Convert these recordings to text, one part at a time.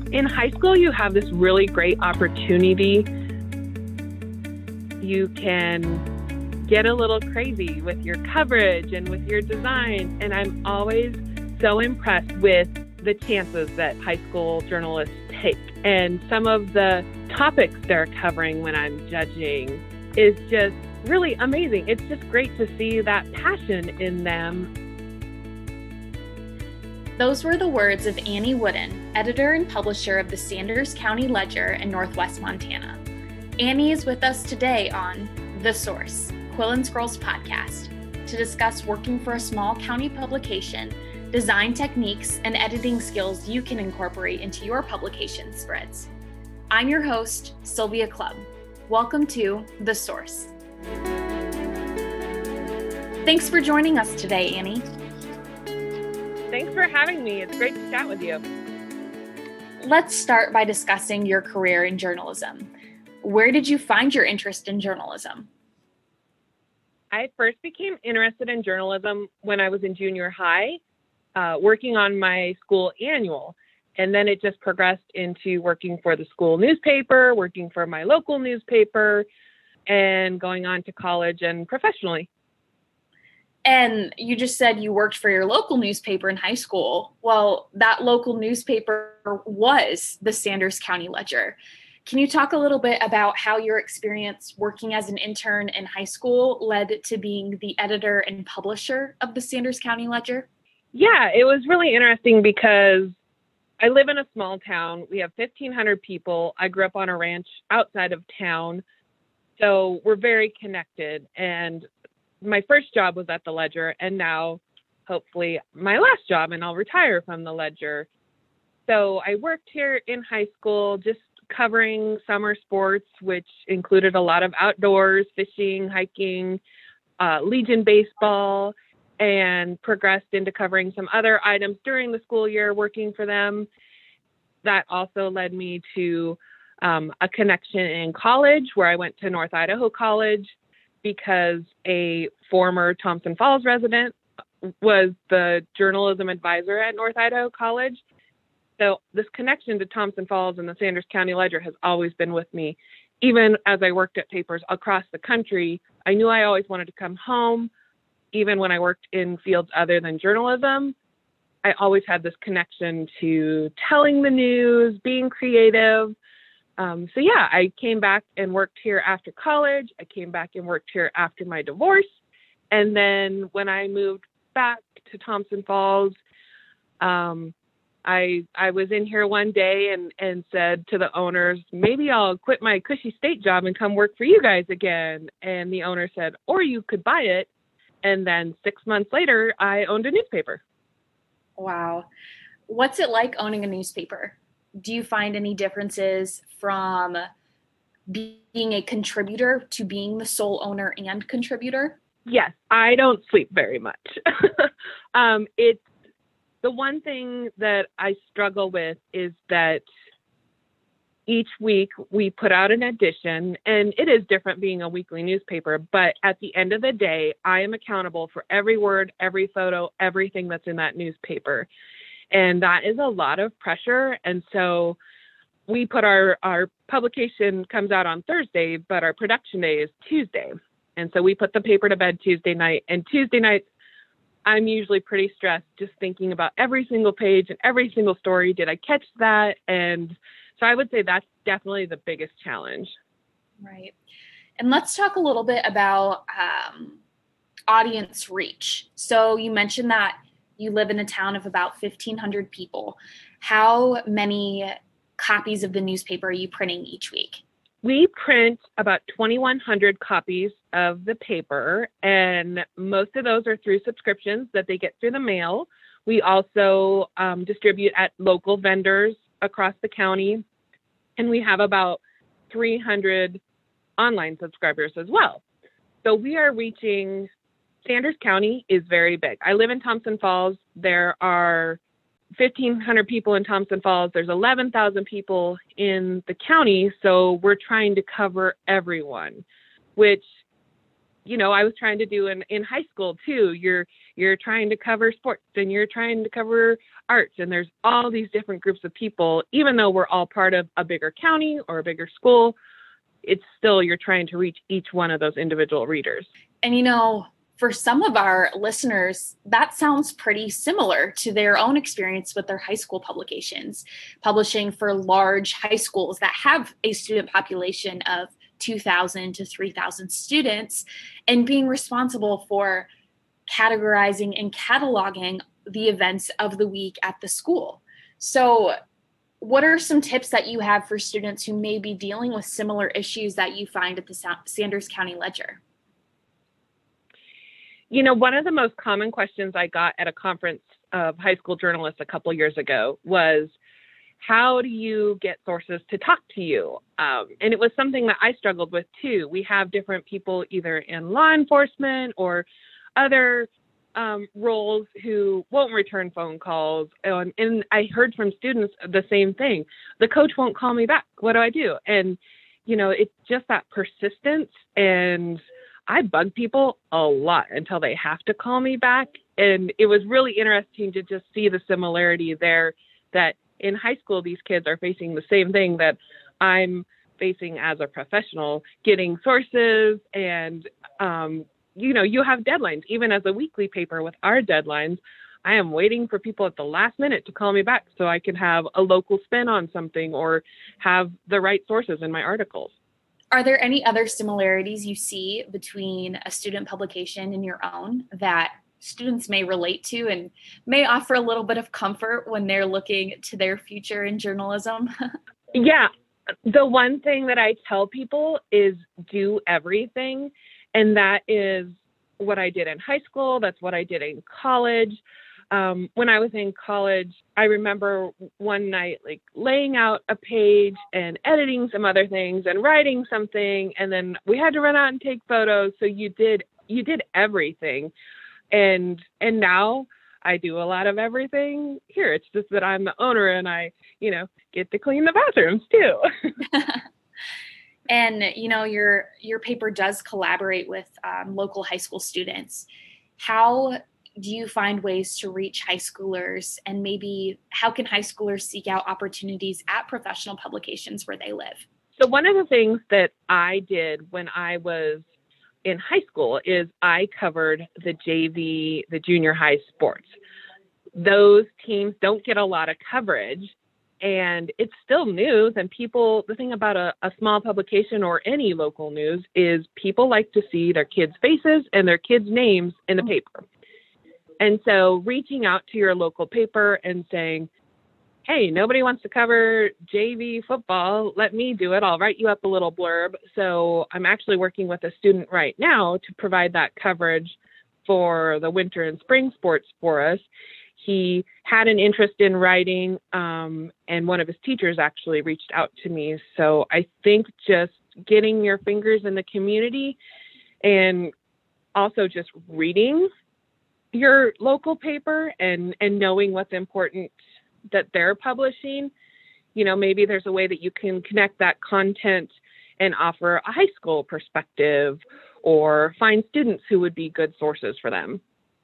In high school, you have this really great opportunity. You can get a little crazy with your coverage and with your design. And I'm always so impressed with the chances that high school journalists take. And some of the topics they're covering when I'm judging is just really amazing. It's just great to see that passion in them. Those were the words of Annie Wooden, editor and publisher of the Sanders County Ledger in Northwest Montana. Annie is with us today on The Source, Quill and Scroll's podcast, to discuss working for a small county publication, design techniques, and editing skills you can incorporate into your publication spreads. I'm your host, Sylvia Clubb. Welcome to The Source. Thanks for joining us today, Annie. Thanks for having me. It's great to chat with you. Let's start by discussing your career in journalism. Where did you find your interest in journalism? I first became interested in journalism when I was in junior high, working on my school annual. And then it just progressed into working for the school newspaper, working for my local newspaper, and going on to college and professionally. And you just said you worked for your local newspaper in high school. Well, that local newspaper was the Sanders County Ledger. Can you talk a little bit about how your experience working as an intern in high school led to being the editor and publisher of the Sanders County Ledger? Yeah, it was really interesting because I live in a small town. We have 1,500 people. I grew up on a ranch outside of town. So we're very connected. And my first job was at the Ledger, and now hopefully my last job, and I'll retire from the Ledger. So I worked here in high school just covering summer sports, which included a lot of outdoors, fishing, hiking, Legion baseball, and progressed into covering some other items during the school year working for them. That also led me to a connection in college where I went to North Idaho College, because a former Thompson Falls resident was the journalism advisor at North Idaho College. So this connection to Thompson Falls and the Sanders County Ledger has always been with me. Even as I worked at papers across the country, I knew I always wanted to come home. Even when I worked in fields other than journalism, I always had this connection to telling the news, being creative. So yeah, I came back and worked here after college. I came back and worked here after my divorce. And then when I moved back to Thompson Falls, I was in here one day and said to the owners, maybe I'll quit my cushy state job and come work for you guys again. And the owner said, or you could buy it. And then 6 months later, I owned a newspaper. Wow. What's it like owning a newspaper? Do you find any differences from being a contributor to being the sole owner and contributor? Yes, I don't sleep very much. It's the one thing that I struggle with is that each week we put out an edition, and it is different being a weekly newspaper, but at the end of the day, I am accountable for every word, every photo, everything that's in that newspaper. And that is a lot of pressure. And so we put our publication comes out on Thursday, but our production day is Tuesday. And so we put the paper to bed Tuesday night. And Tuesday nights, I'm usually pretty stressed, just thinking about every single page and every single story. Did I catch that? And so I would say that's definitely the biggest challenge. Right. And let's talk a little bit about audience reach. So you mentioned that you live in a town of about 1,500 people. How many copies of the newspaper are you printing each week? We print about 2,100 copies of the paper, and most of those are through subscriptions that they get through the mail. We also distribute at local vendors across the county, and we have about 300 online subscribers as well. So we are reaching, Sanders County is very big. I live in Thompson Falls. There are 1,500 people in Thompson Falls. There's 11,000 people in the county. So we're trying to cover everyone, which I was trying to do in high school too. You're trying to cover sports and you're trying to cover arts, and there's all these different groups of people. Even though we're all part of a bigger county or a bigger school, it's still, you're trying to reach each one of those individual readers. And for some of our listeners, that sounds pretty similar to their own experience with their high school publications, publishing for large high schools that have a student population of 2,000 to 3,000 students, and being responsible for categorizing and cataloging the events of the week at the school. So what are some tips that you have for students who may be dealing with similar issues that you find at the Sanders County Ledger? One of the most common questions I got at a conference of high school journalists a couple years ago was, how do you get sources to talk to you? And it was something that I struggled with too. We have different people either in law enforcement or other roles who won't return phone calls. And I heard from students the same thing. The coach won't call me back. What do I do? And, it's just that persistence. And I bug people a lot until they have to call me back. And it was really interesting to just see the similarity there, that in high school, these kids are facing the same thing that I'm facing as a professional, getting sources. And, you have deadlines. Even as a weekly paper with our deadlines, I am waiting for people at the last minute to call me back so I can have a local spin on something or have the right sources in my articles. Are there any other similarities you see between a student publication and your own that students may relate to and may offer a little bit of comfort when they're looking to their future in journalism? Yeah. The one thing that I tell people is do everything. And that is what I did in high school. That's what I did in college. When I was in college, I remember one night laying out a page and editing some other things and writing something, and then we had to run out and take photos. So you did everything, and now I do a lot of everything here. It's just that I'm the owner and I get to clean the bathrooms too. And your paper does collaborate with local high school students. How do you find ways to reach high schoolers, and maybe how can high schoolers seek out opportunities at professional publications where they live? So one of the things that I did when I was in high school is I covered the JV, the junior high sports. Those teams don't get a lot of coverage, and it's still news. And the thing about a small publication or any local news is people like to see their kids' faces and their kids' names in the paper. And so reaching out to your local paper and saying, hey, nobody wants to cover JV football, let me do it. I'll write you up a little blurb. So I'm actually working with a student right now to provide that coverage for the winter and spring sports for us. He had an interest in writing, and one of his teachers actually reached out to me. So I think just getting your fingers in the community and also just reading your local paper and knowing what's important that they're publishing, maybe there's a way that you can connect that content and offer a high school perspective or find students who would be good sources for them.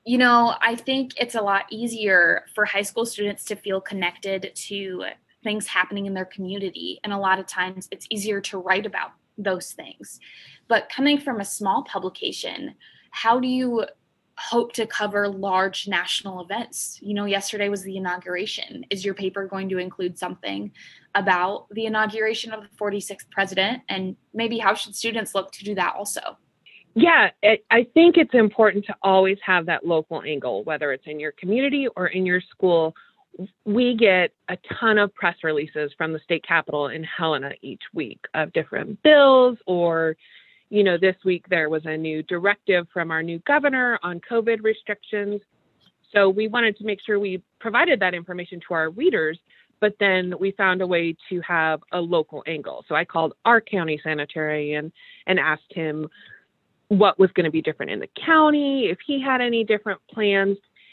I think it's a lot easier for high school students to feel connected to things happening in their community. And a lot of times it's easier to write about those things. But coming from a small publication, how do you hope to cover large national events? Yesterday was the inauguration. Is your paper going to include something about the inauguration of the 46th president? And maybe how should students look to do that also? Yeah, I think it's important to always have that local angle, whether it's in your community or in your school. We get a ton of press releases from the state capitol in Helena each week of different bills, or this week there was a new directive from our new governor on COVID restrictions. So we wanted to make sure we provided that information to our readers, but then we found a way to have a local angle. So I called our county sanitarian and asked him what was going to be different in the county, if he had any different plans.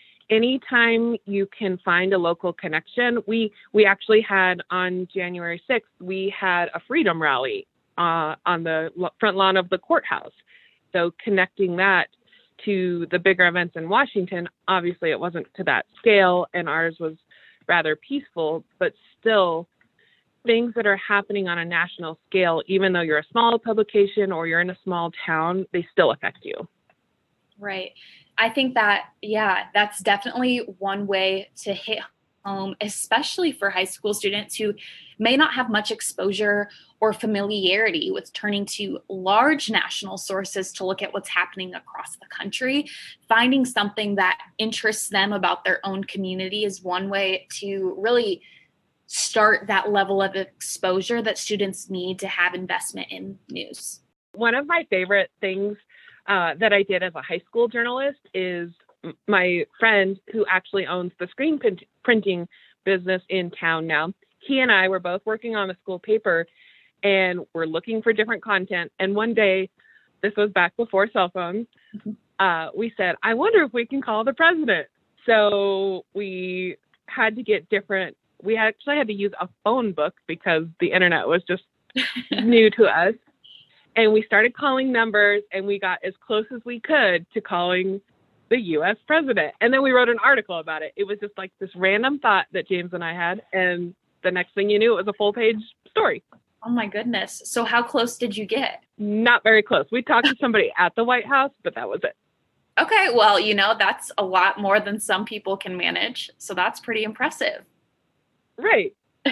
Anytime you can find a local connection, we actually had on January 6th, we had a freedom rally on the front lawn of the courthouse. So connecting that to the bigger events in Washington, obviously it wasn't to that scale, and ours was rather peaceful, but still things that are happening on a national scale, even though you're a small publication or you're in a small town, they still affect you. Right. I think that, yeah, that's definitely one way to hit home, especially for high school students who may not have much exposure or familiarity with turning to large national sources to look at what's happening across the country. Finding something that interests them about their own community is one way to really start that level of exposure that students need to have investment in news. One of my favorite things that I did as a high school journalist is my friend who actually owns the screen printing business in town now. He and I were both working on the school paper and we're looking for different content. And one day, this was back before cell phones, we said, I wonder if we can call the president. So we had to get different, we actually had to use a phone book because the internet was just new to us. And we started calling numbers and we got as close as we could to calling the U.S. president. And then we wrote an article about it. It was just like this random thought that James and I had. And the next thing you knew, it was a full page story. Oh my goodness. So how close did you get? Not very close. We talked to somebody at the White House, but that was it. Okay. Well, that's a lot more than some people can manage. So that's pretty impressive. Right.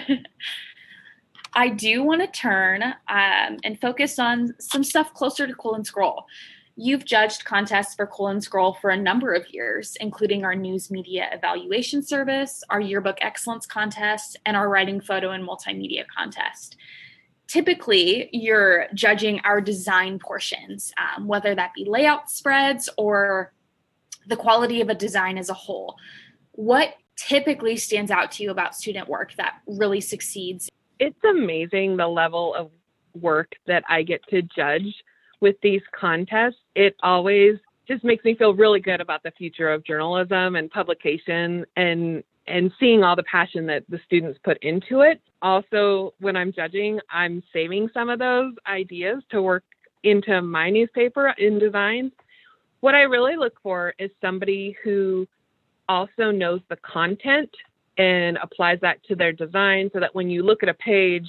I do want to turn and focus on some stuff closer to Quill and Scroll. You've judged contests for Quill and Scroll for a number of years, including our news media evaluation service, our yearbook excellence contest, and our writing photo and multimedia contest. Typically, you're judging our design portions, whether that be layout spreads or the quality of a design as a whole. What typically stands out to you about student work that really succeeds? It's amazing the level of work that I get to judge with these contests. It always just makes me feel really good about the future of journalism and publication and seeing all the passion that the students put into it. Also, when I'm judging, I'm saving some of those ideas to work into my newspaper in design. What I really look for is somebody who also knows the content and applies that to their design so that when you look at a page,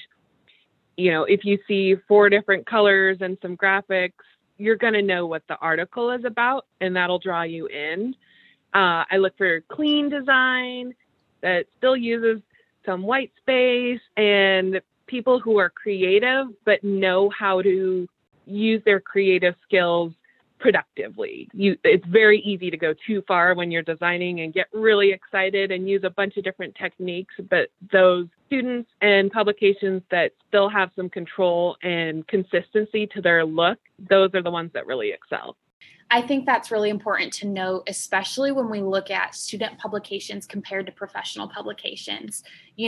if you see 4 different colors and some graphics, you're going to know what the article is about, and that'll draw you in. I look for clean design that still uses some white space and people who are creative but know how to use their creative skills productively. It's very easy to go too far when you're designing and get really excited and use a bunch of different techniques, but those students and publications that still have some control and consistency to their look, those are the ones that really excel. I think that's really important to note, especially when we look at student publications compared to professional publications.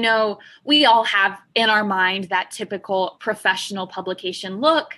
We all have in our mind that typical professional publication look,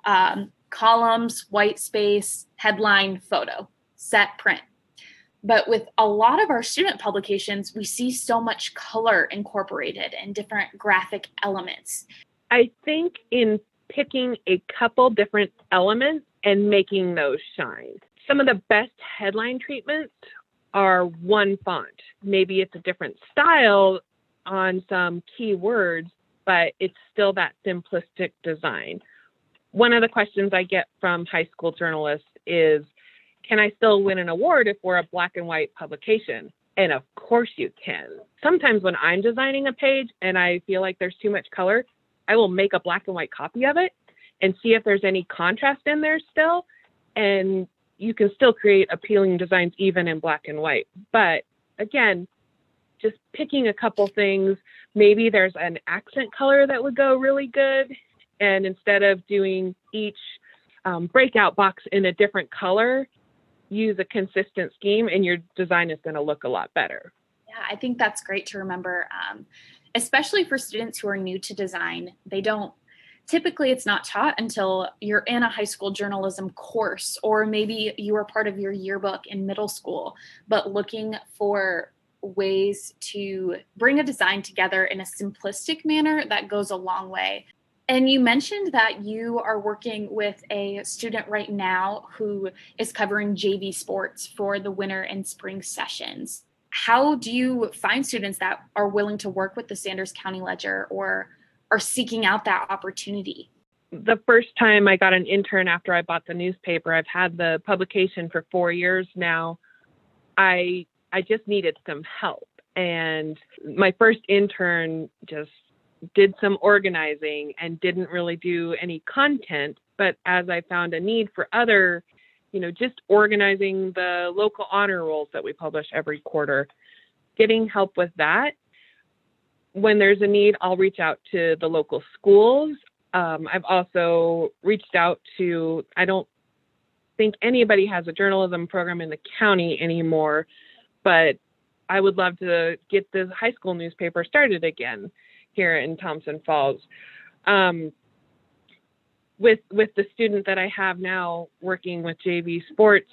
columns, white space, headline, photo, set, print. But with a lot of our student publications, we see so much color incorporated and different graphic elements. I think in picking a couple different elements and making those shine. Some of the best headline treatments are one font. Maybe it's a different style on some keywords, but it's still that simplistic design. One of the questions I get from high school journalists is, can I still win an award if we're a black and white publication? And of course you can. Sometimes when I'm designing a page and I feel like there's too much color, I will make a black and white copy of it and see if there's any contrast in there still. And you can still create appealing designs even in black and white. But again, just picking a couple things, maybe there's an accent color that would go really good. And instead of doing each breakout box in a different color, use a consistent scheme and your design is going to look a lot better. Yeah, I think that's great to remember, especially for students who are new to design. Typically it's not taught until you're in a high school journalism course, or maybe you are part of your yearbook in middle school, but looking for ways to bring a design together in a simplistic manner that goes a long way. And you mentioned that you are working with a student right now who is covering JV sports for the winter and spring sessions. How do you find students that are willing to work with the Sanders County Ledger or are seeking out that opportunity? The first time I got an intern after I bought the newspaper, I've had the publication for 4 years now. I just needed some help. And my first intern just did some organizing and didn't really do any content. But as I found a need for other, just organizing the local honor rolls that we publish every quarter, getting help with that. When there's a need, I'll reach out to the local schools. I've also reached out to, I don't think anybody has a journalism program in the county anymore, but I would love to get the high school newspaper started again here in Thompson Falls. With the student that I have now working with JV sports,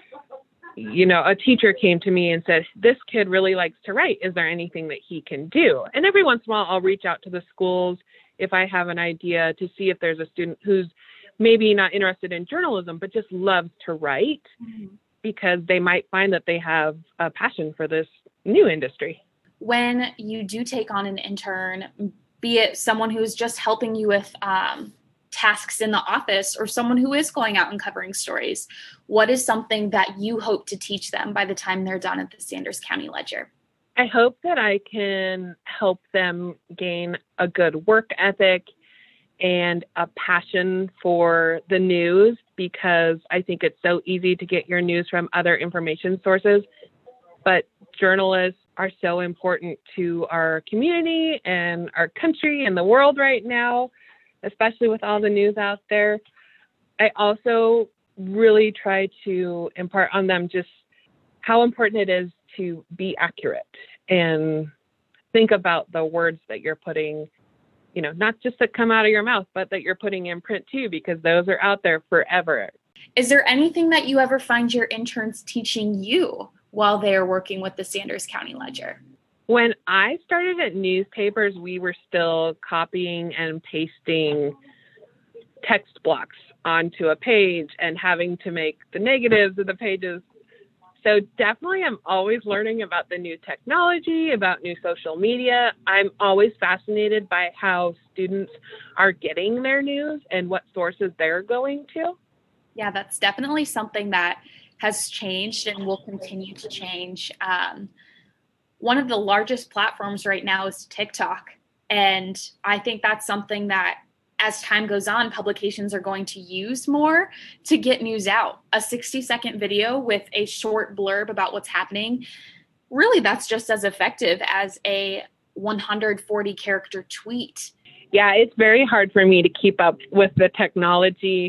a teacher came to me and said, this kid really likes to write. Is there anything that he can do? And every once in a while, I'll reach out to the schools if I have an idea to see if there's a student who's maybe not interested in journalism, but just loves to write, because they might find that they have a passion for this new industry. When you do take on an intern, be it someone who's just helping you with tasks in the office or someone who is going out and covering stories, what is something that you hope to teach them by the time they're done at the Sanders County Ledger? I hope that I can help them gain a good work ethic and a passion for the news, because I think it's so easy to get your news from other information sources, but journalists are so important to our community and our country and the world right now, especially with all the news out there. I also really try to impart on them just how important it is to be accurate and think about the words that you're putting, not just that come out of your mouth, but that you're putting in print too, because those are out there forever. Is there anything that you ever find your interns teaching you while they are working with the Sanders County Ledger? When I started at newspapers, we were still copying and pasting text blocks onto a page and having to make the negatives of the pages. So definitely I'm always learning about the new technology, about new social media. I'm always fascinated by how students are getting their news and what sources they're going to. Yeah, that's definitely something that has changed and will continue to change. One of the largest platforms right now is TikTok. And I think that's something that as time goes on, publications are going to use more to get news out. A 60-second video with a short blurb about what's happening, really that's just as effective as a 140-character tweet. Yeah, it's very hard for me to keep up with the technology.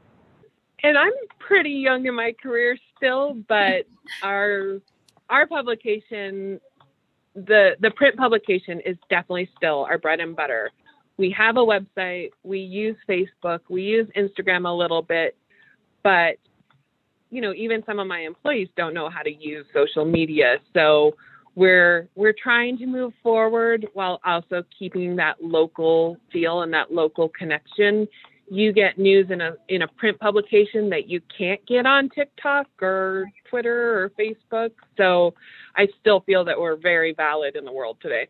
And I'm pretty young in my career still, but our publication, the print publication is definitely still our bread and butter. We have a website, we use Facebook, we use Instagram a little bit, but even some of my employees don't know how to use social media. So we're trying to move forward while also keeping that local feel and that local connection. You get news in a print publication that you can't get on TikTok or Twitter or Facebook. So I still feel that we're very valid in the world today.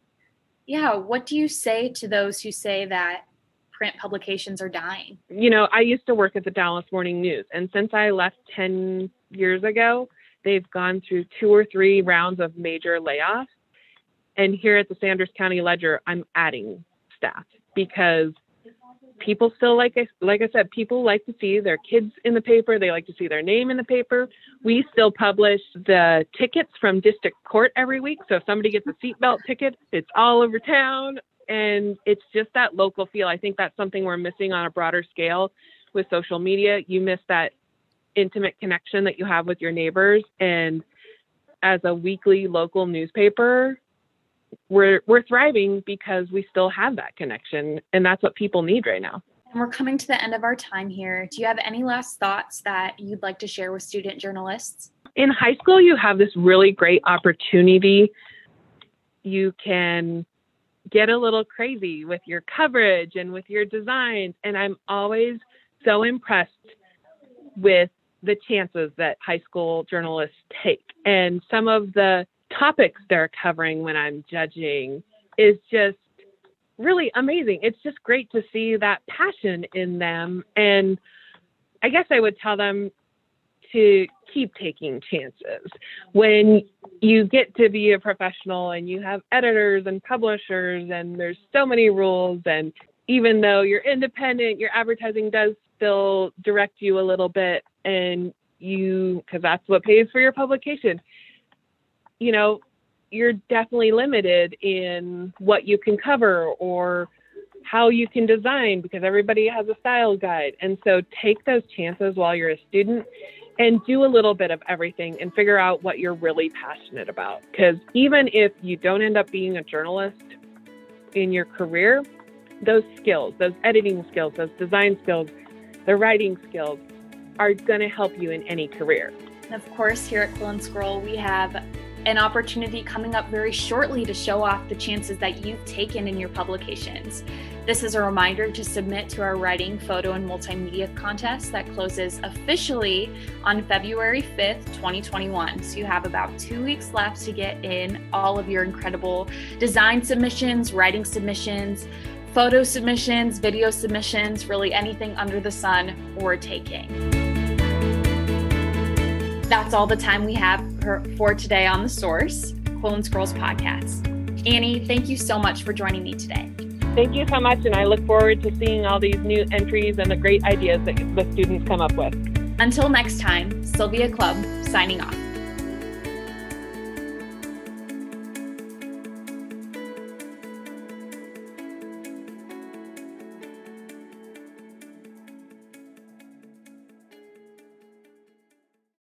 Yeah. What do you say to those who say that print publications are dying? I used to work at the Dallas Morning News, and since I left 10 years ago, they've gone through 2 or 3 rounds of major layoffs. And here at the Sanders County Ledger, I'm adding staff because people still, like I said, people like to see their kids in the paper. They like to see their name in the paper. We still publish the tickets from district court every week. So if somebody gets a seatbelt ticket, it's all over town. And it's just that local feel. I think that's something we're missing on a broader scale with social media. You miss that intimate connection that you have with your neighbors. And as a weekly local newspaper, we're thriving because we still have that connection, and that's what people need right now. And we're coming to the end of our time here. Do you have any last thoughts that you'd like to share with student journalists? In high school, you have this really great opportunity. You can get a little crazy with your coverage and with your designs. And I'm always so impressed with the chances that high school journalists take. And some of the topics they're covering when I'm judging is just really amazing. It's just great to see that passion in them. And I guess I would tell them to keep taking chances. When you get to be a professional and you have editors and publishers and there's so many rules, and even though you're independent, your advertising does still direct you a little bit, and because that's what pays for your publication, you're definitely limited in what you can cover or how you can design, because everybody has a style guide. And so take those chances while you're a student and do a little bit of everything and figure out what you're really passionate about. Because even if you don't end up being a journalist in your career, those skills, those editing skills, those design skills, the writing skills are going to help you in any career. And of course, here at Quill and Scroll, we have an opportunity coming up very shortly to show off the chances that you've taken in your publications. This is a reminder to submit to our writing, photo, and multimedia contest that closes officially on February 5th, 2021. So you have about 2 weeks left to get in all of your incredible design submissions, writing submissions, photo submissions, video submissions, really anything under the sun we're taking. That's all the time we have for today on The Source, Quill and Scroll's podcast. Annie, thank you so much for joining me today. Thank you so much, and I look forward to seeing all these new entries and the great ideas that the students come up with. Until next time, Sylvia Clubb signing off.